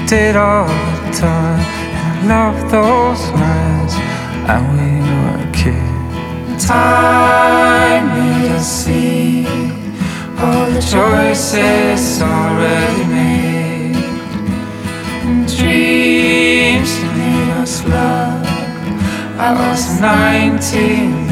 did all the time. And I love those nights, and we were kids. Time made us see all the choices already made, and dreams that made us love. I was 19